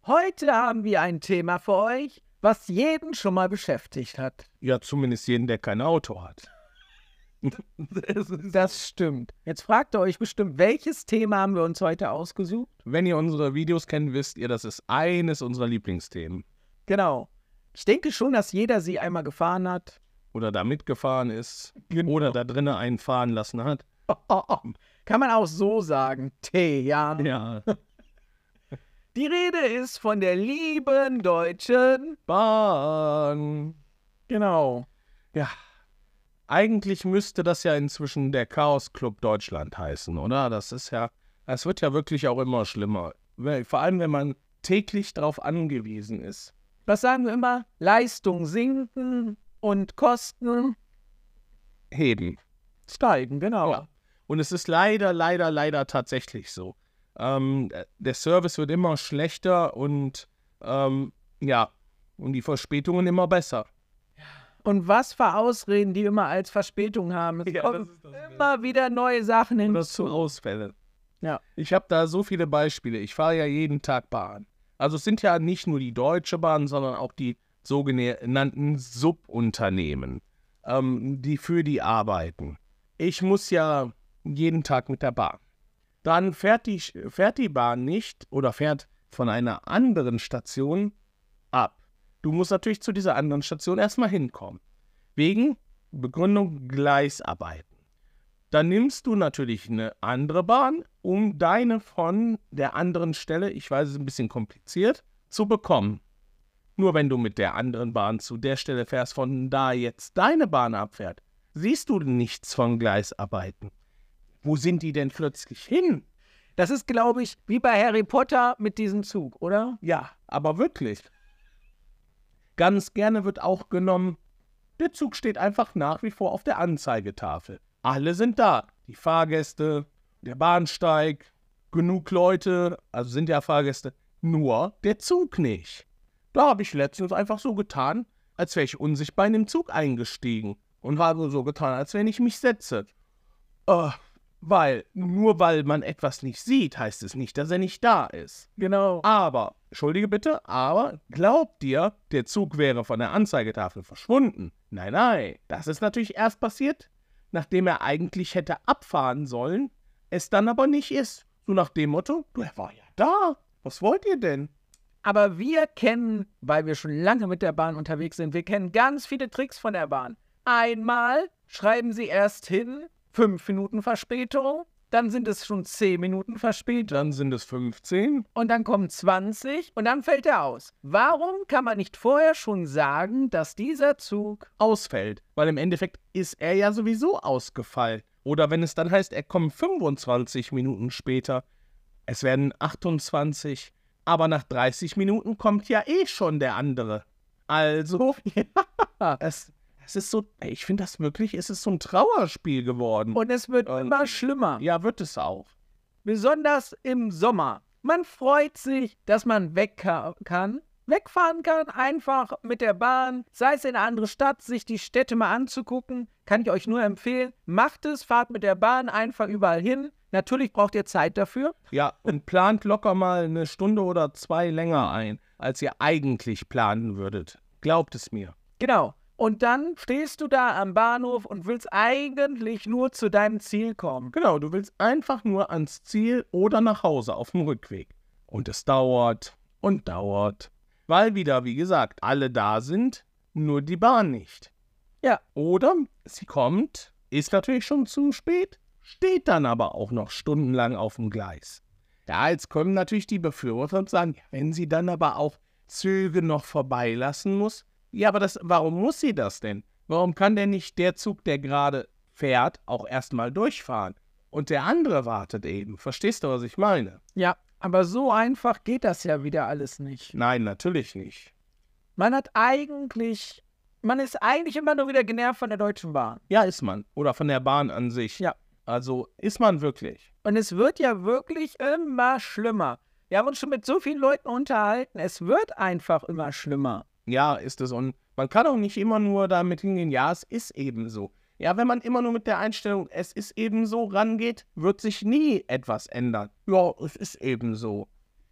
Heute haben wir ein Thema für euch, was jeden schon mal beschäftigt hat. Ja, zumindest jeden, der kein Auto hat. Das stimmt. Jetzt fragt ihr euch bestimmt, welches Thema haben wir uns heute ausgesucht? Wenn ihr unsere Videos kennt, wisst ihr, das ist eines unserer Lieblingsthemen. Genau. Ich denke schon, dass jeder sie einmal gefahren hat. Oder da mitgefahren ist. Oder da drinnen einen fahren lassen hat. Kann man auch so sagen. Ja. Ja. Die Rede ist von der lieben Deutschen Bahn. Genau. Ja. Eigentlich müsste das ja inzwischen der Chaos Club Deutschland heißen, oder? Das wird ja wirklich auch immer schlimmer. Vor allem, wenn man täglich darauf angewiesen ist. Was sagen wir immer? Leistung sinken und Kosten Heben. steigen, genau. Ja. Und es ist leider tatsächlich so. Der Service wird immer schlechter und und die Verspätungen immer besser. Und was für Ausreden die immer als Verspätung haben. Es kommen immer wieder neue Sachen hinzu. Ausfälle. Ja. Ich habe da so viele Beispiele. Ich fahre ja jeden Tag Bahn. Also es sind ja nicht nur die Deutsche Bahn, sondern auch die sogenannten Subunternehmen, die für die arbeiten. Ich muss ja jeden Tag mit der Bahn. Dann fährt die Bahn nicht oder fährt von einer anderen Station ab. Du musst natürlich zu dieser anderen Station erstmal hinkommen. Wegen Begründung Gleisarbeiten. Dann nimmst du natürlich eine andere Bahn, um deine von der anderen Stelle, ich weiß, es ist ein bisschen kompliziert, zu bekommen. Nur wenn du mit der anderen Bahn zu der Stelle fährst, von da jetzt deine Bahn abfährt, siehst du nichts von Gleisarbeiten. Wo sind die denn plötzlich hin? Das ist, glaube ich, wie bei Harry Potter mit diesem Zug, oder? Ja, aber wirklich. Ganz gerne wird auch genommen, der Zug steht einfach nach wie vor auf der Anzeigetafel. Alle sind da. Die Fahrgäste, der Bahnsteig, genug Leute, also sind ja Fahrgäste, nur der Zug nicht. Da habe ich letztens einfach so getan, als wäre ich unsichtbar in den Zug eingestiegen und habe so getan, als wenn ich mich setze. Nur weil man etwas nicht sieht, heißt es nicht, dass er nicht da ist. Genau. Aber, entschuldige bitte, aber glaubt ihr, der Zug wäre von der Anzeigetafel verschwunden? Nein, das ist natürlich erst passiert, nachdem er eigentlich hätte abfahren sollen, es dann aber nicht ist. So nach dem Motto, er war ja da, was wollt ihr denn? Aber wir kennen, weil wir schon lange mit der Bahn unterwegs sind, wir kennen ganz viele Tricks von der Bahn. Einmal schreiben sie erst hin, 5 Minuten Verspätung, dann sind es schon 10 Minuten Verspätung. Dann sind es 15. Und dann kommen 20 und dann fällt er aus. Warum kann man nicht vorher schon sagen, dass dieser Zug ausfällt? Weil im Endeffekt ist er ja sowieso ausgefallen. Oder wenn es dann heißt, er kommt 25 Minuten später, es werden 28, aber nach 30 Minuten kommt ja eh schon der andere. Also, ja, es ist so, ich finde das wirklich, es ist so ein Trauerspiel geworden. Und es wird immer schlimmer. Ja, wird es auch. Besonders im Sommer. Man freut sich, dass man wegfahren kann, einfach mit der Bahn, sei es in eine andere Stadt, sich die Städte mal anzugucken. Kann ich euch nur empfehlen. Macht es, fahrt mit der Bahn einfach überall hin. Natürlich braucht ihr Zeit dafür. Ja, und plant locker mal 1 Stunde oder 2 länger ein, als ihr eigentlich planen würdet. Glaubt es mir. Genau. Und dann stehst du da am Bahnhof und willst eigentlich nur zu deinem Ziel kommen. Genau, du willst einfach nur ans Ziel oder nach Hause auf dem Rückweg. Und es dauert und dauert. Weil wieder, wie gesagt, alle da sind, nur die Bahn nicht. Ja. Oder sie kommt, ist natürlich schon zu spät, steht dann aber auch noch stundenlang auf dem Gleis. Ja, jetzt kommen natürlich die Befürworter und sagen, wenn sie dann aber auch Züge noch vorbeilassen muss, ja, aber warum muss sie das denn? Warum kann denn nicht der Zug, der gerade fährt, auch erstmal durchfahren? Und der andere wartet eben. Verstehst du, was ich meine? Ja, aber so einfach geht das ja wieder alles nicht. Nein, natürlich nicht. Man ist eigentlich immer nur wieder genervt von der Deutschen Bahn. Ja, ist man. Oder von der Bahn an sich. Ja. Also ist man wirklich. Und es wird ja wirklich immer schlimmer. Wir haben uns schon mit so vielen Leuten unterhalten. Es wird einfach immer schlimmer. Ja, ist es. Und man kann auch nicht immer nur damit hingehen, ja, es ist eben so. Ja, wenn man immer nur mit der Einstellung, es ist eben so rangeht, wird sich nie etwas ändern. Ja, es ist eben so.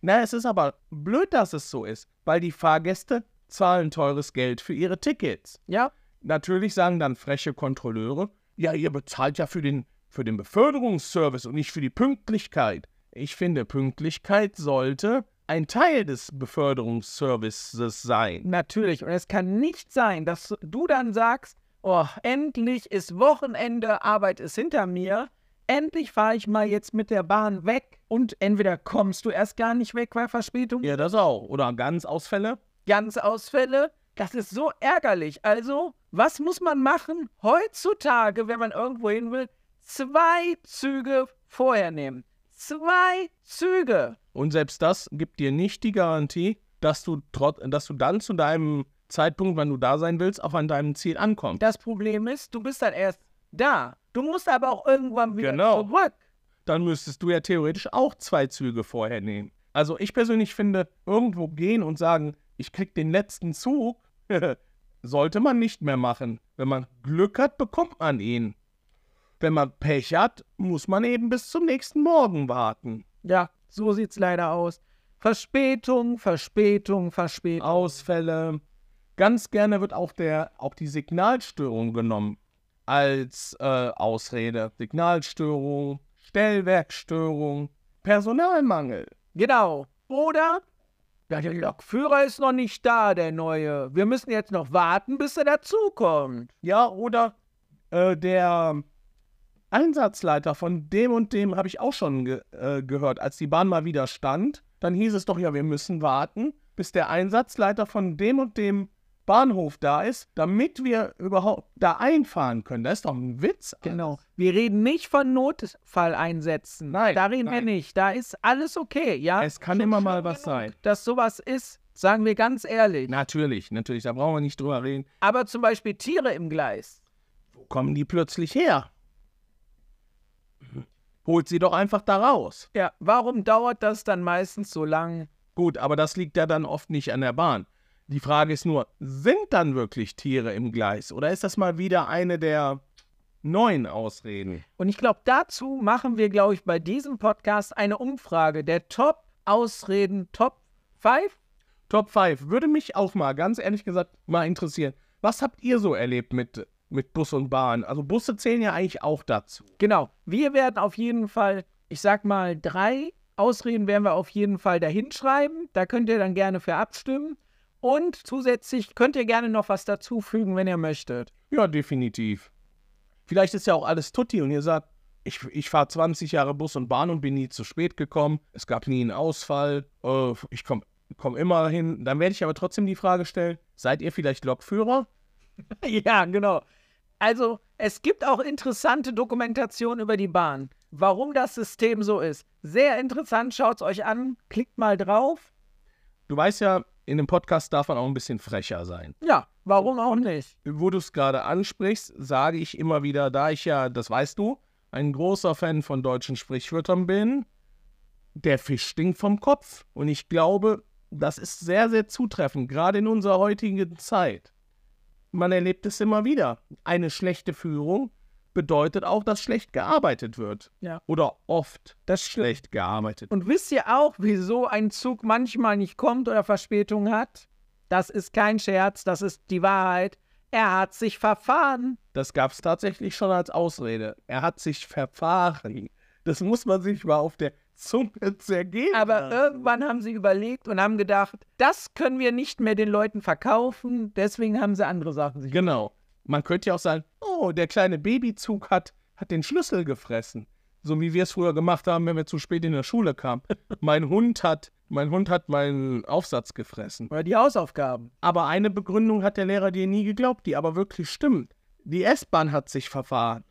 Na, es ist aber blöd, dass es so ist, weil die Fahrgäste zahlen teures Geld für ihre Tickets. Ja, Natürlich sagen dann freche Kontrolleure, ja, ihr bezahlt ja für den Beförderungsservice und nicht für die Pünktlichkeit. Ich finde, Pünktlichkeit sollte ein Teil des Beförderungsservices sein. natürlich. Und es kann nicht sein, dass du dann sagst, oh, endlich ist Wochenende, Arbeit ist hinter mir. Endlich fahre ich mal jetzt mit der Bahn weg. Und entweder kommst du erst gar nicht weg, weil Verspätung, Ja, das auch. Oder Ganzausfälle. Ganzausfälle. Das ist so ärgerlich. Also, was muss man machen? Heutzutage, wenn man irgendwo hin will, 2 Züge vorher nehmen. 2 Züge. Und selbst das gibt dir nicht die Garantie, dass du dann zu deinem Zeitpunkt, wann du da sein willst, auch an deinem Ziel ankommst. Das Problem ist, du bist dann erst da. Du musst aber auch irgendwann wieder Genau. zurück. Dann müsstest du ja theoretisch auch 2 Züge vorher nehmen. Also ich persönlich finde, irgendwo gehen und sagen, ich krieg den letzten Zug, sollte man nicht mehr machen. Wenn man Glück hat, bekommt man ihn. Wenn man Pech hat, muss man eben bis zum nächsten Morgen warten. Ja, so sieht's leider aus. Verspätung, Verspätung, Verspätung. Ausfälle. Ganz gerne wird auch die Signalstörung genommen als Ausrede. Signalstörung, Stellwerkstörung, Personalmangel. Genau. Oder, ja, der Lokführer ist noch nicht da, der Neue. Wir müssen jetzt noch warten, bis er dazukommt. Ja, oder der Einsatzleiter von dem und dem habe ich auch schon gehört, als die Bahn mal wieder stand. Dann hieß es doch, ja, wir müssen warten, bis der Einsatzleiter von dem und dem Bahnhof da ist, damit wir überhaupt da einfahren können. Das ist doch ein Witz. Genau. Wir reden nicht von Notfalleinsätzen. Nein, Da reden wir nein. nicht. Da ist alles okay, ja? Es kann Schon immer schlimm mal was genug, sein. dass sowas ist, sagen wir ganz ehrlich. Natürlich, da brauchen wir nicht drüber reden. Aber zum Beispiel Tiere im Gleis. Wo kommen die plötzlich her? Holt sie doch einfach da raus. Ja, warum dauert das dann meistens so lang? Gut, aber das liegt ja dann oft nicht an der Bahn. Die Frage ist nur, sind dann wirklich Tiere im Gleis? Oder ist das mal wieder eine der neuen Ausreden? Und ich glaube, dazu machen wir, glaube ich, bei diesem Podcast eine Umfrage der Top-Ausreden, Top 5. Top 5 würde mich auch mal, ganz ehrlich gesagt, mal interessieren. Was habt ihr so erlebt mit Bus und Bahn? Also Busse zählen ja eigentlich auch dazu. Genau, wir werden auf jeden Fall, ich sag mal, 3 Ausreden werden wir auf jeden Fall dahin schreiben. Da könnt ihr dann gerne für abstimmen. Und zusätzlich könnt ihr gerne noch was dazufügen, wenn ihr möchtet. Ja, definitiv. Vielleicht ist ja auch alles tutti und ihr sagt, ich fahre 20 Jahre Bus und Bahn und bin nie zu spät gekommen. Es gab nie einen Ausfall. Ich komm immer hin. Dann werde ich aber trotzdem die Frage stellen, seid ihr vielleicht Lokführer? Ja, genau. Also, es gibt auch interessante Dokumentationen über die Bahn. Warum das System so ist. Sehr interessant, schaut es euch an. Klickt mal drauf. Du weißt ja, in dem Podcast darf man auch ein bisschen frecher sein. Ja, warum auch nicht? Wo du es gerade ansprichst, sage ich immer wieder, da ich ja, das weißt du, ein großer Fan von deutschen Sprichwörtern bin, der Fisch stinkt vom Kopf. Und ich glaube, das ist sehr, sehr zutreffend, gerade in unserer heutigen Zeit. Man erlebt es immer wieder. Eine schlechte Führung bedeutet auch, dass schlecht gearbeitet wird. Ja. Oder oft Das stimmt. schlecht gearbeitet. Und wisst ihr auch, wieso ein Zug manchmal nicht kommt oder Verspätung hat? Das ist kein Scherz, das ist die Wahrheit. Er hat sich verfahren. Das gab es tatsächlich schon als Ausrede. Er hat sich verfahren. Das muss man sich mal auf der Zunge zergehen. Aber irgendwann haben sie überlegt und haben gedacht, das können wir nicht mehr den Leuten verkaufen. Deswegen haben sie andere Sachen sich. Genau. Man könnte ja auch sagen, oh, der kleine Babyzug hat den Schlüssel gefressen. So wie wir es früher gemacht haben, wenn wir zu spät in der Schule kamen. Mein Hund hat meinen Aufsatz gefressen. Oder die Hausaufgaben. Aber eine Begründung hat der Lehrer dir nie geglaubt, die aber wirklich stimmt. Die S-Bahn hat sich verfahren.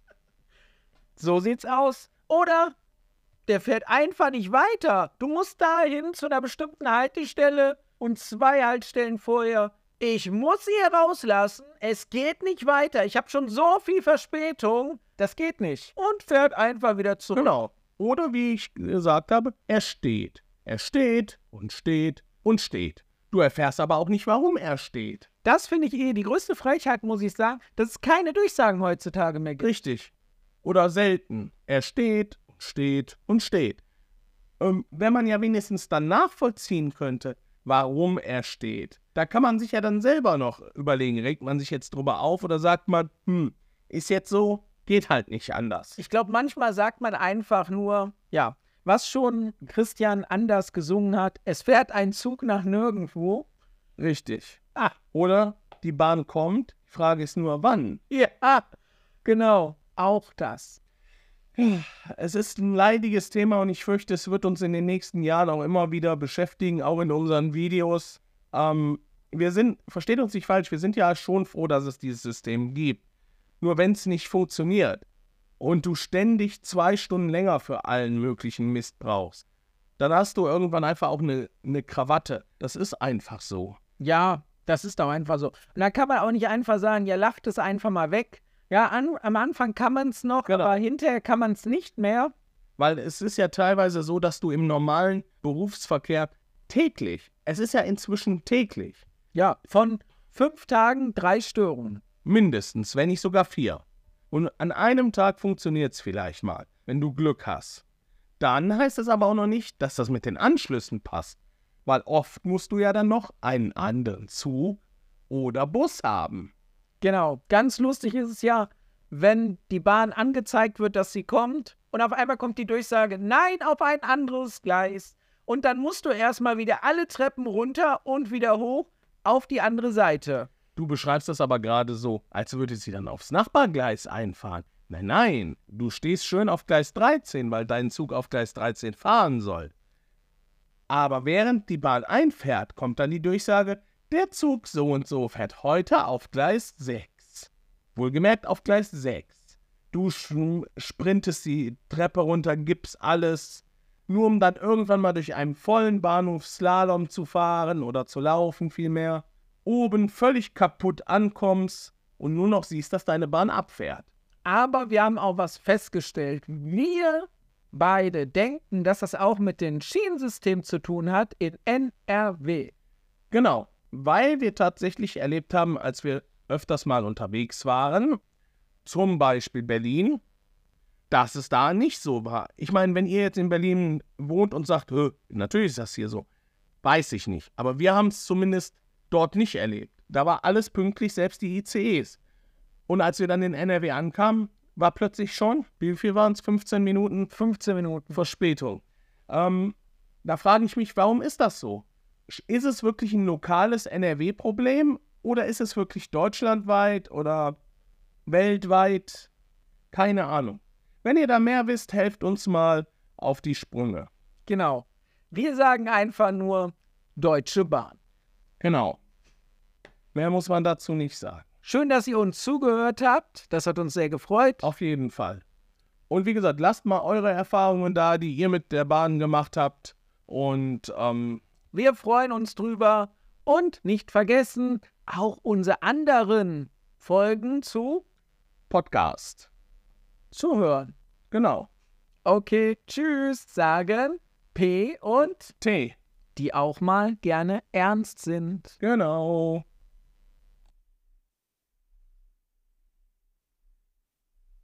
So sieht's aus. Oder der fährt einfach nicht weiter. Du musst dahin zu einer bestimmten Haltestelle und 2 Haltestellen vorher. Ich muss sie rauslassen. Es geht nicht weiter. Ich habe schon so viel Verspätung. Das geht nicht. Und fährt einfach wieder zurück. Genau. Oder wie ich gesagt habe, er steht. Er steht und steht und steht. Du erfährst aber auch nicht, warum er steht. Das finde ich die größte Frechheit, muss ich sagen, dass es keine Durchsagen heutzutage mehr gibt. Richtig. Oder selten. Er steht und steht und steht. wenn man ja wenigstens dann nachvollziehen könnte, warum er steht, da kann man sich ja dann selber noch überlegen, regt man sich jetzt drüber auf oder sagt man, ist jetzt so, geht halt nicht anders. Ich glaube, manchmal sagt man einfach nur, ja, was schon Christian Anders gesungen hat, es fährt ein Zug nach nirgendwo. Richtig. Oder die Bahn kommt, die Frage ist nur, wann? Ja, genau, auch das. Es ist ein leidiges Thema und ich fürchte, es wird uns in den nächsten Jahren auch immer wieder beschäftigen, auch in unseren Videos. Versteht uns nicht falsch, wir sind ja schon froh, dass es dieses System gibt. Nur wenn es nicht funktioniert und du ständig 2 Stunden länger für allen möglichen Mist brauchst, dann hast du irgendwann einfach auch eine Krawatte. Das ist einfach so. Ja, das ist auch einfach so. Und da kann man auch nicht einfach sagen, ja, lacht es einfach mal weg. Ja, am Anfang kann man es noch, Genau. aber hinterher kann man es nicht mehr. Weil es ist ja teilweise so, dass du im normalen Berufsverkehr täglich, es ist ja inzwischen täglich, Ja, von 5 Tagen 3 Störungen. mindestens, wenn nicht sogar 4. Und an einem Tag funktioniert es vielleicht mal, wenn du Glück hast. Dann heißt es aber auch noch nicht, dass das mit den Anschlüssen passt. Weil oft musst du ja dann noch einen anderen Zug oder Bus haben. Genau, ganz lustig ist es ja, wenn die Bahn angezeigt wird, dass sie kommt und auf einmal kommt die Durchsage, nein, auf ein anderes Gleis. Und dann musst du erstmal wieder alle Treppen runter und wieder hoch auf die andere Seite. Du beschreibst das aber gerade so, als würde sie dann aufs Nachbargleis einfahren. Nein, nein, du stehst schön auf Gleis 13, weil dein Zug auf Gleis 13 fahren soll. Aber während die Bahn einfährt, kommt dann die Durchsage, der Zug so und so fährt heute auf Gleis 6. Wohlgemerkt auf Gleis 6. Du sprintest die Treppe runter, gibst alles, nur um dann irgendwann mal durch einen vollen Bahnhof Slalom zu fahren oder zu laufen vielmehr. Oben völlig kaputt ankommst und nur noch siehst, dass deine Bahn abfährt. Aber wir haben auch was festgestellt. Wir beide denken, dass das auch mit dem Schienensystem zu tun hat in NRW. Genau, weil wir tatsächlich erlebt haben, als wir öfters mal unterwegs waren, zum Beispiel Berlin, dass es da nicht so war. Ich meine, wenn ihr jetzt in Berlin wohnt und sagt, natürlich ist das hier so, weiß ich nicht. Aber wir haben es zumindest dort nicht erlebt. Da war alles pünktlich, selbst die ICEs. Und als wir dann in NRW ankamen, war plötzlich schon, wie viel waren es? 15 Minuten? 15 Minuten. Verspätung. Da frage ich mich, warum ist das so? Ist es wirklich ein lokales NRW-Problem oder ist es wirklich deutschlandweit oder weltweit? Keine Ahnung. Wenn ihr da mehr wisst, helft uns mal auf die Sprünge. Genau. Wir sagen einfach nur Deutsche Bahn. Genau. Mehr muss man dazu nicht sagen. Schön, dass ihr uns zugehört habt. Das hat uns sehr gefreut. Auf jeden Fall. Und wie gesagt, lasst mal eure Erfahrungen da, die ihr mit der Bahn gemacht habt. Und wir freuen uns drüber. Und nicht vergessen, auch unsere anderen Folgen zu Podcast. hören. Genau. Okay, tschüss, sagen P und T. die auch mal gerne ernst sind. Genau.